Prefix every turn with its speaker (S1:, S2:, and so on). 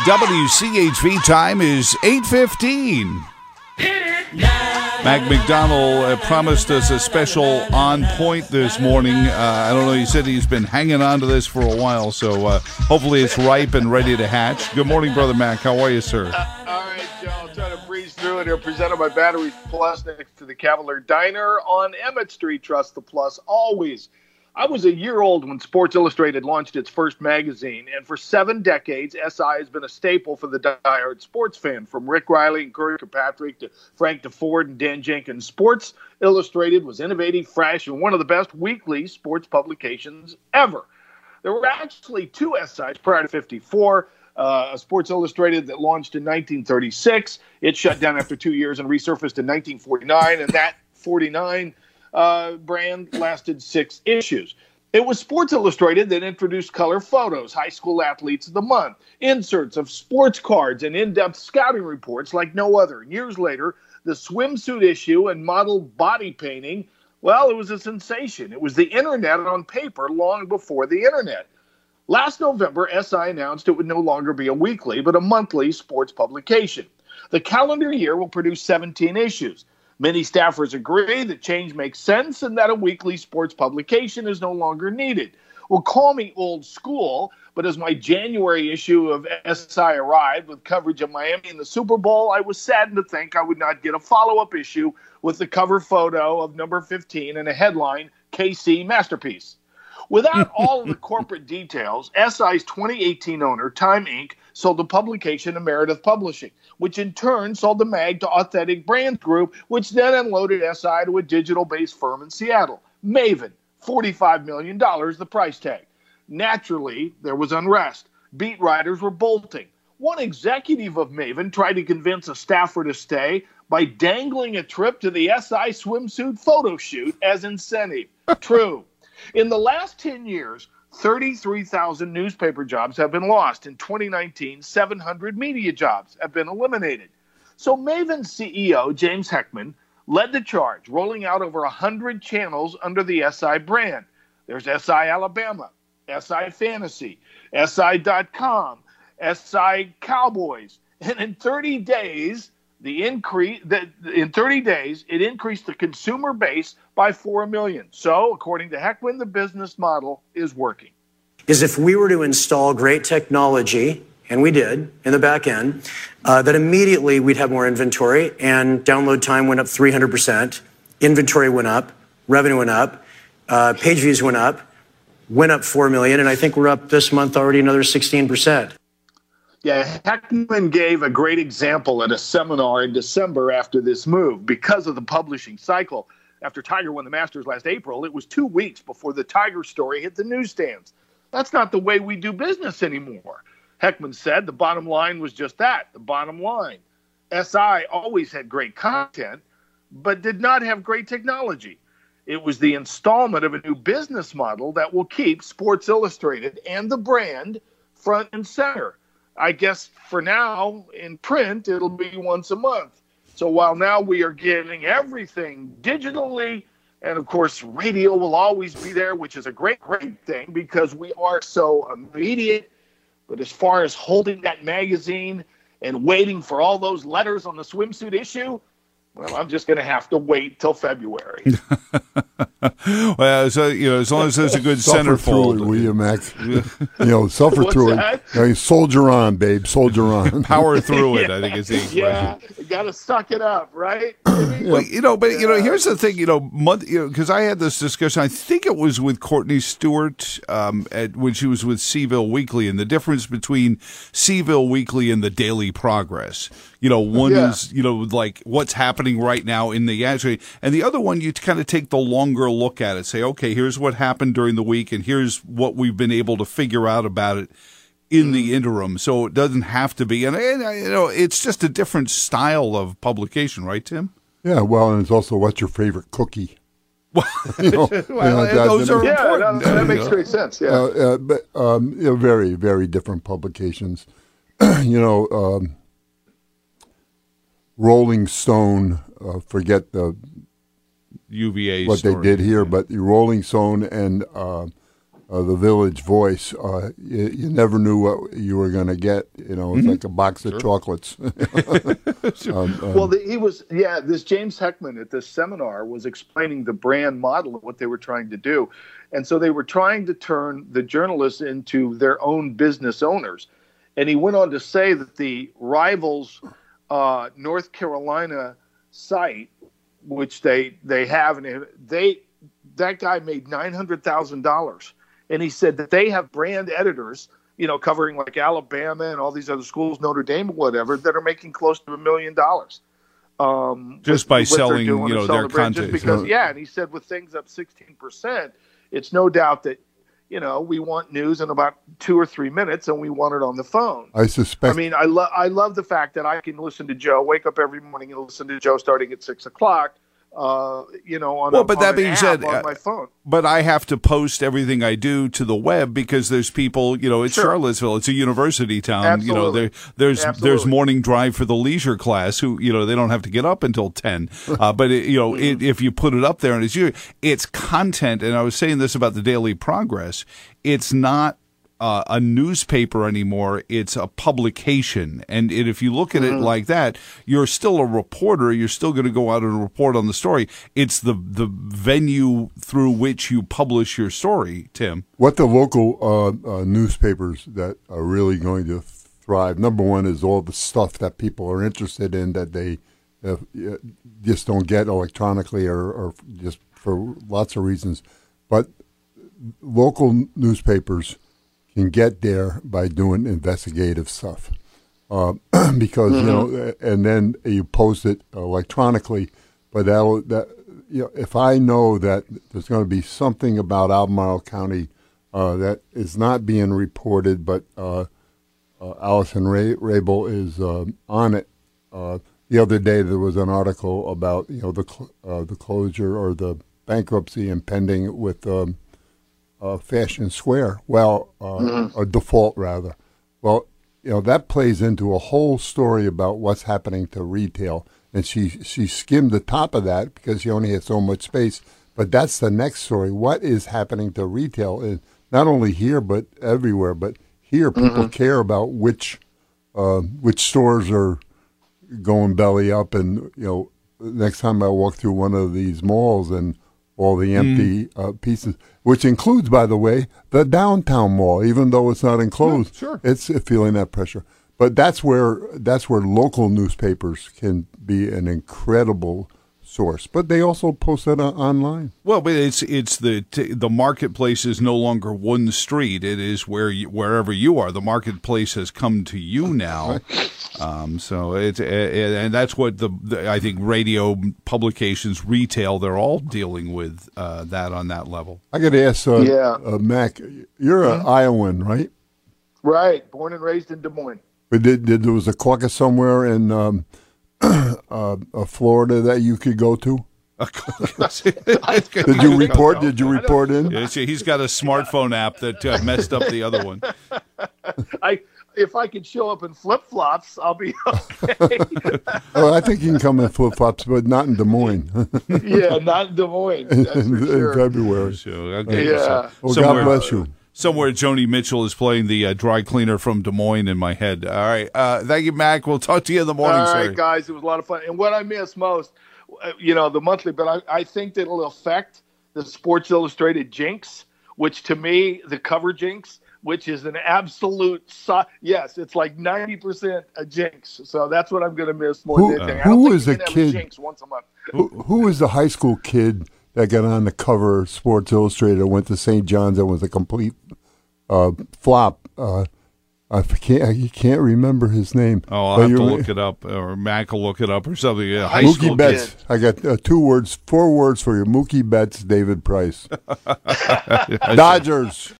S1: WCHV time is 8:15. Mac McDonald promised us a special on point this morning. I don't know, he said he's been hanging on to this for a while, so hopefully it's ripe and ready to hatch. Good morning, Brother Mac. How are you, sir?
S2: All right, Joe. I'll try to breeze through it here. Presented by Batteries Plus next to the Cavalier Diner on Emmett Street. Trust the Plus always. I was a year old when Sports Illustrated launched its first magazine, and for 7 decades, SI has been a staple for the diehard sports fan. From Rick Riley and Kirk Kirkpatrick to Frank DeFord and Dan Jenkins, Sports Illustrated was innovative, fresh, and one of the best weekly sports publications ever. There were actually 2 SIs prior to 54. A Sports Illustrated that launched in 1936. It shut down after 2 years and resurfaced in 1949, and that 49 brand lasted 6 issues. It was Sports Illustrated that introduced color photos, high school athletes of the month, inserts of sports cards, and in-depth scouting reports like no other. And years later, the swimsuit issue and model body painting, well, it was a sensation. It was the internet on paper long before the internet. Last November, SI announced it would no longer be a weekly, but a monthly sports publication. The calendar year will produce 17 issues. Many staffers agree that change makes sense and that a weekly sports publication is no longer needed. Well, call me old school, but as my January issue of SI arrived with coverage of Miami in the Super Bowl, I was saddened to think I would not get a follow-up issue with the cover photo of number 15 and a headline, KC Masterpiece. Without all of the corporate details, SI's 2018 owner, Time Inc., sold the publication to Meredith Publishing, which in turn sold the mag to Authentic Brands Group, which then unloaded SI to a digital-based firm in Seattle. Maven, $45 million, the price tag. Naturally, there was unrest. Beat writers were bolting. One executive of Maven tried to convince a staffer to stay by dangling a trip to the SI swimsuit photo shoot as incentive. True. In the last 10 years, 33,000 newspaper jobs have been lost. In 2019, 700 media jobs have been eliminated. So Maven's CEO, James Heckman, led the charge, rolling out over 100 channels under the SI brand. There's SI Alabama, SI Fantasy, SI.com, SI Cowboys. And in 30 days, it increased the consumer base by 4 million. So, according to Heckman, the business model is working.
S3: Is if we were to install great technology, and we did in the back end, that immediately we'd have more inventory, and download time went up 300%, inventory went up, revenue went up, page views went up 4 million, and I think we're up this month already another 16%.
S2: Yeah, Heckman gave a great example at a seminar in December after this move. Because of the publishing cycle, after Tiger won the Masters last April, it was 2 weeks before the Tiger story hit the newsstands. That's not the way we do business anymore. Heckman said the bottom line was just that, the bottom line. SI always had great content, but did not have great technology. It was the installment of a new business model that will keep Sports Illustrated and the brand front and center. I guess for now, in print, it'll be once a month. So while now we are getting everything digitally, and of course, radio will always be there, which is a great thing because we are so immediate. But as far as holding that magazine and waiting for all those letters on the swimsuit issue, well, I'm just going to have to wait till February.
S1: Well, so, as long as there's a good centerfold.
S4: Through it, will you, Max? Suffer through it. Soldier on, babe. Soldier on.
S1: Power through it, I think is the expression.
S2: Yeah, you got to suck it up, right?
S1: Well, here's the thing, because I had this discussion, I think it was with Courtney Stewart when she was with Seaville Weekly, and the difference between Seaville Weekly and the Daily Progress. One is, like what's happening right now in the actually, and the other one, you kind of take the longer look at it, say, okay, here's what happened during the week, and here's what we've been able to figure out about it in the interim. So it doesn't have to be, and it's just a different style of publication, right, Tim?
S4: Yeah, well, and it's also what's your favorite cookie?
S1: Those are important.
S2: That makes great sense. Yeah,
S4: but very, very different publications. Rolling Stone, forget the
S1: UVA
S4: what
S1: story.
S4: They did here, but the Rolling Stone and the Village Voice, you never knew what you were going to get. You know, it's like a box of chocolates.
S2: Well, this James Heckman at this seminar was explaining the brand model of what they were trying to do. And so they were trying to turn the journalists into their own business owners. And he went on to say that the Rivals North Carolina site, which they have, and that guy made $900,000. And he said that they have brand editors, you know, covering like Alabama and all these other schools, Notre Dame or whatever, that are making close to $1 million.
S1: Just by selling, you know, their content.
S2: Just because, and he said with things up 16%, it's no doubt that, you know, we want news in about 2 or 3 minutes, and we want it on the phone.
S4: I suspect.
S2: I mean, I love the fact that I can listen to Joe, wake up every morning and listen to Joe starting at 6 o'clock. You know, on
S1: but that being said,
S2: on my phone.
S1: But I have to post everything I do to the web because there's people, you know, it's Charlottesville, it's a university town.
S2: Absolutely.
S1: You know, there's morning drive for the leisure class who, you know, they don't have to get up until 10. But if you put it up there and it's content, and I was saying this about the Daily Progress, it's not a newspaper anymore, it's a publication. And if you look at it like that, you're still a reporter. You're still going to go out and report on the story. It's the venue through which you publish your story, Tim.
S4: What the local newspapers that are really going to thrive, number one, is all the stuff that people are interested in that they just don't get electronically or just for lots of reasons. But local newspapers can get there by doing investigative stuff, because you know, and then you post it electronically. But if I know that there's going to be something about Albemarle County that is not being reported, but Allison Rabel is on it. The other day there was an article about the closure or the bankruptcy impending with. Fashion Square, a default rather. Well, you know, that plays into a whole story about what's happening to retail, and she skimmed the top of that because she only had so much space. But that's the next story. What is happening to retail, not only here but everywhere? But here, people care about which stores are going belly up, and you know, next time I walk through one of these malls and all the empty pieces, which includes, by the way, the downtown mall, even though it's not enclosed.
S1: Sure.
S4: It's feeling that pressure. But that's where local newspapers can be an incredible source. But they also post it online.
S1: Well, but it's the marketplace is no longer one street. It is wherever you are. The marketplace has come to you now. So it's and that's what I think radio publications, retail, they're all dealing with that on that level.
S4: I got to ask Mac, you're an Iowan, right?
S2: Right, born and raised in Des Moines.
S4: But there was a caucus somewhere in Florida that you could go to? Did you report? Did you report in?
S1: Yeah, he's got a smartphone app that messed up the other one.
S2: If I could show up in flip-flops, I'll be okay.
S4: I think you can come in flip-flops, but not in Des Moines.
S2: Yeah, not in Des Moines. That's for sure.
S4: In February.
S1: Sure. Okay.
S2: Yeah.
S4: Well, God bless you.
S1: Somewhere Joni Mitchell is playing the dry cleaner from Des Moines in my head. All right. Thank you, Mac. We'll talk to you in the morning,
S2: sir. All right,
S1: sir.
S2: guys. It was a lot of fun. And what I miss most, the monthly, but I think that it'll affect the Sports Illustrated jinx, which to me, the cover jinx, which is an absolute, yes, it's like 90% a jinx. So that's what I'm going to miss more than anything.
S4: Who was the kid?
S2: Jinx once a month.
S4: Who was the high school kid that got on the cover of Sports Illustrated, went to St. John's, and was a complete flop? I can't remember his name.
S1: Oh, I'll have to look it up, or Mac will look it up, or something. Yeah, high
S4: Mookie
S1: school
S4: Betts.
S1: Kid.
S4: I got 4 words for you. Mookie Betts, David Price. Dodgers.